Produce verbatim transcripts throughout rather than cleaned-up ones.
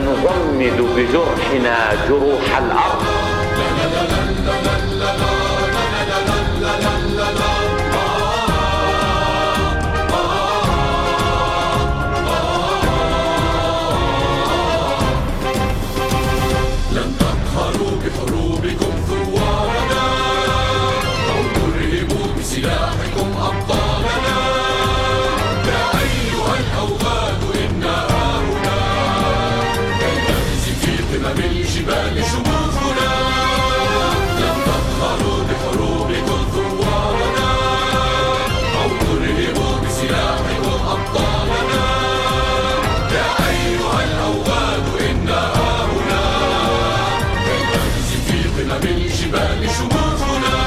نغمد بجرحنا جروح الأرض. لن تقهروا بحروبكم ثوارنا أو ترهبوا بسلاحكم أبطالنا. يا أيها الأوغاد إنا هاهنا كي نهزم في قمم الجبال شموخنا. لن تقهروا بحروبكم ثوارنا أو ترهبوا بسلاحكم أبطالنا. يا أيها الأوغاد إنا هاهنا كي نهزم في قمم الجبال شموخنا.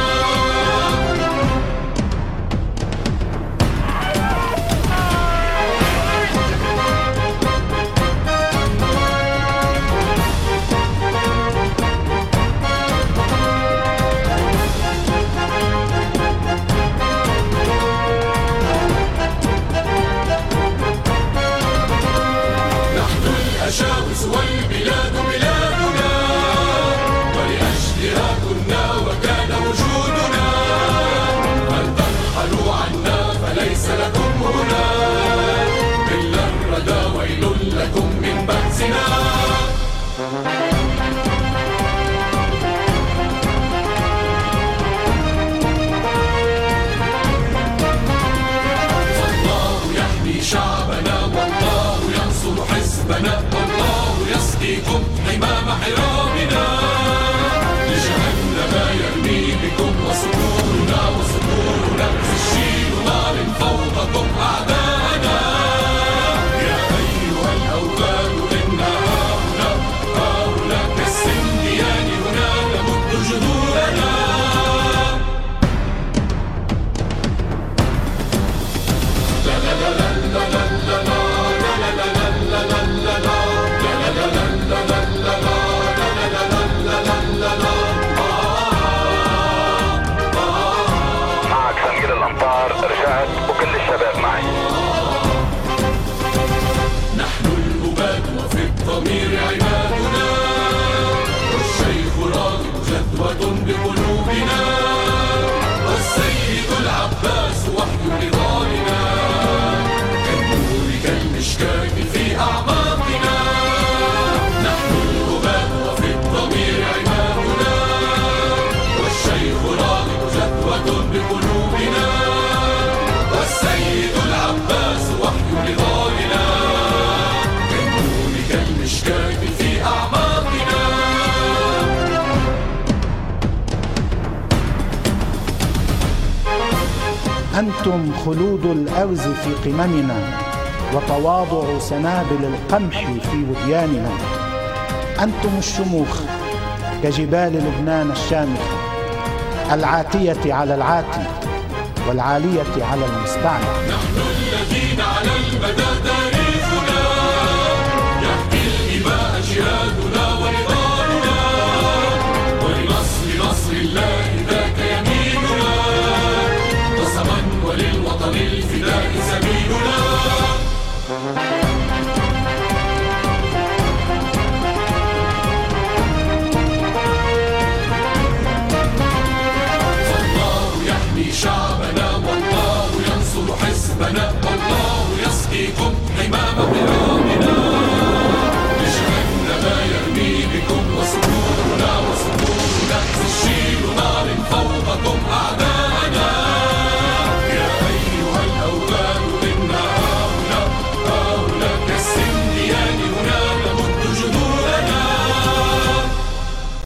الأشاوس والبلاد بلادنا ولأجلها كنا وكان وجودنا. هل ترحلوا عنا فليس لكم هنا إلا الردى. ويل لكم من بأسنا. فالله يحمي شعبنا والله ينصر حزبنا والله يسقيكم حمام حرامنا. لجهنم يرمي بكم وصقورنا وصقورنا سجين نار فوقكم أعداءنا. يا أيها الأوغاد إنا هاهنا هاهنا كالسنديان هنا نمد جذورنا. لا لا لا لا لا لا لا معك سمير الأمطار، رجعت وكل الشباب معي. نحن الأباد وفي الضمير عمادنا والشيخ راغب جدوة بقلوبنا والسيد العباس وحي نضالنا كالنور كالمشكاة في أعماقنا. نحن الأباد وفي الضمير عمادنا والشيخ راغب جدوة بقلوبنا والسيد العباس وحي نضالنا كالنور كالمشكاة في أعماقنا. أنتم خلود الأرز في قممنا وتواضع سنابل القمح في ودياننا. أنتم الشموخ كجبال لبنان الشامخة العاتية على العاتي والعالية على المستعلى. نحن الذين على المدى تاريخنا يحكي الإماء جهادنا ونضالنا ولنصر نصر الله